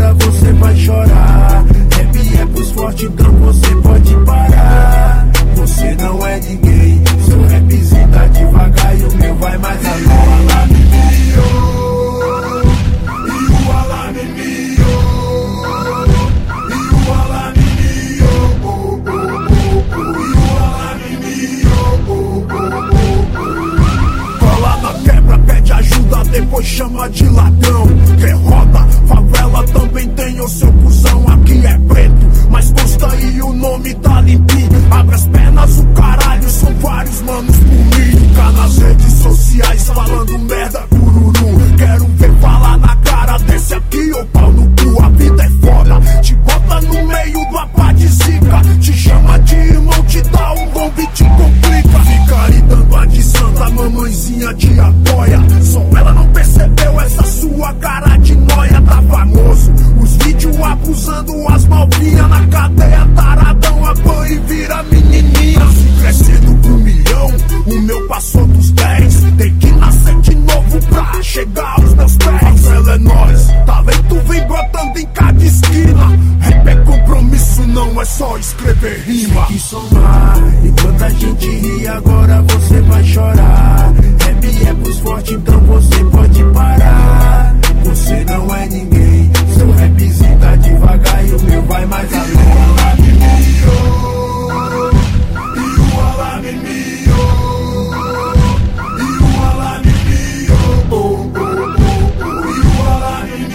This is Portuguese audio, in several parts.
agora você vai chorar. Rap é pros fortes, então você pode parar. Você não é ninguém, seu rapzinho tá devagar e o meu vai mais além. O alarme miou, e o alarme miou, e o alarme miou, e o alarme miou. Cola na quebra, pede ajuda, depois chama de ladrão. Derrota, favela também tem o seu cuzão. Aqui é preto, mas consta e o nome tá limpinho. Abre as pernas, o caralho, são vários manos por mim. Fica nas redes sociais falando merda, cururu. Quero ver falar na cara desse aqui, ô pau no cu. A vida é foda, te bota no meio do apá de zica. Te chama de irmão, te dá um bombe e te complica. Fica aí dando a de santa, mamãezinha te apoia. Só ela não percebeu essa sua cara de noia. Tá famoso, os vídeos abusando as malvinhas. Na cadeia taradão, apanha e vira menininha. Se crescendo com 1 milhão, o meu passou dos 10. Tem que nascer de novo pra chegar aos meus pés. Favela é nóis, talento vem brotando em cada esquina. Rap é compromisso, não é só escrever rima. Tem que somar, enquanto a gente ri agora você vai chorar. Rap é pros fortes, então você pode parar. Você não é ninguém, seu rapzinho tá devagar e o meu vai mais além. O alarme miou, e o alarme miou, e o alarme miou, e o alarme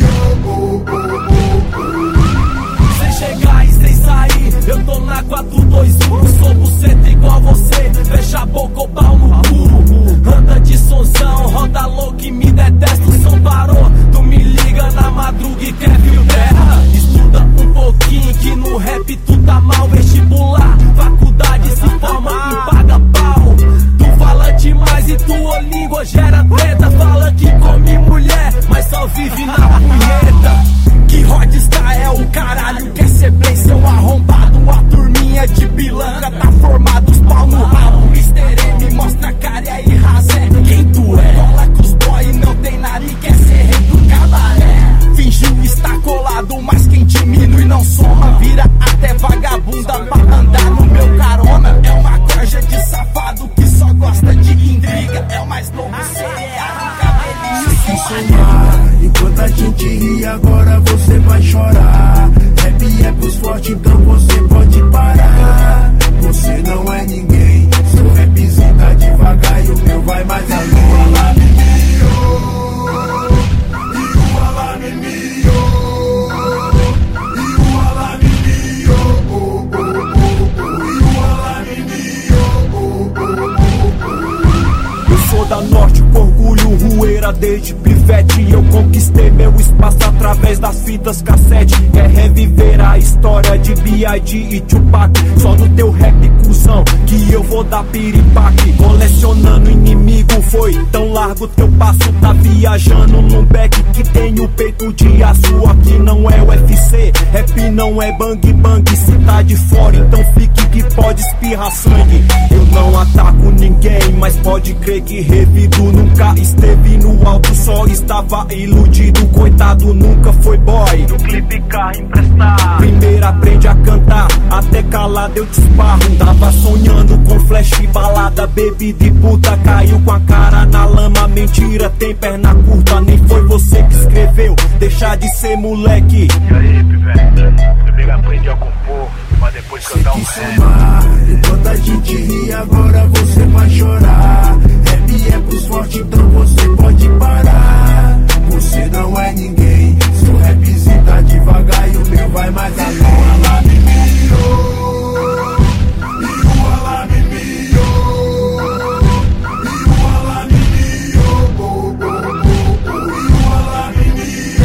miou. Sem chegar e sem sair, eu tô na 421. Sou buceta igual você, fecha a boca ou pau no cu. Anda de sonzão, roda louco e me detesta. O som parou, tu me liga na madruga e quer viu terra. Estuda um pouquinho que no rap tu tá mal. Vestibular, faculdade se forma e paga pau. Tu fala demais e tua língua gera treta. Fala que come mulher, mas só vive na punheta. Que rodstar é o caralho, quer ser play, seu arrombado. A turminha de pilantra tá formado, os pau no rabo. Mr. M mostra a cara e aí rasa é quem tu é. Cola com os boy, não tem nada e quer ser rei do cabaré. Fingiu estar colado, mas quem diminui não soma. Vira até vagabunda pra andar no meu carona. É uma corja de safado que só gosta de intriga. É o mais novo cereal, cabelinho sem somar, enquanto a gente ri agora você vai chorar. Rap é pros fortes, então você pode parar. Você não é ninguém, seu rapzinho tá devagar e o meu vai mais além. O alarme miou, e o alarme miou, e o alarme miou, e o alarme miou. Eu sou da norte, com orgulho, rueira desde pivete. Eu conquistei meu espaço através das fitas cassete. Quer reviver a história de B.I.G. e Tupac? Só no teu rap, cuzão, que eu vou dar piripaque. Colecionando inimigo, foi tão largo teu passo. Tá viajando num beck que tem o peito de aço. Aqui não é UFC, rap não é bang bang. Se tá de fora, então fique que pode espirrar sangue. Eu não ataco ninguém, mas pode crer que revido nunca esteve no alto, só estava iludido. Coitado, nunca foi boy do clipe carro emprestado. Primeiro aprende a cantar, até calado eu te esparro. Tava sonhando com flash, balada, bebida e puta. Caiu com a cara na lama, mentira, tem perna curta. Nem foi você que escreveu, deixa de ser moleque. E aí, pivete, primeiro aprendi a compor, mas depois cantar um rap. Enquanto a gente ri agora você vai chorar. Rap é pros fortes, então você pode parar. Você não é ninguém, seu rapzinho tá devagar e o meu vai mais além. O alarme miou, e o alarme miou, e o alarme miou, e o alarme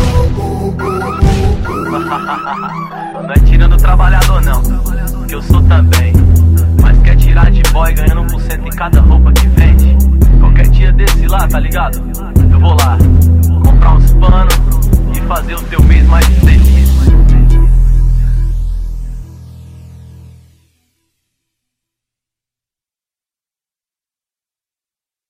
miou. Não é tirando o trabalhador não, que eu sou também. Mas quer tirar de boy ganhando 1% em cada roupa que vende? Qualquer dia desse lá, tá ligado? Eu vou lá,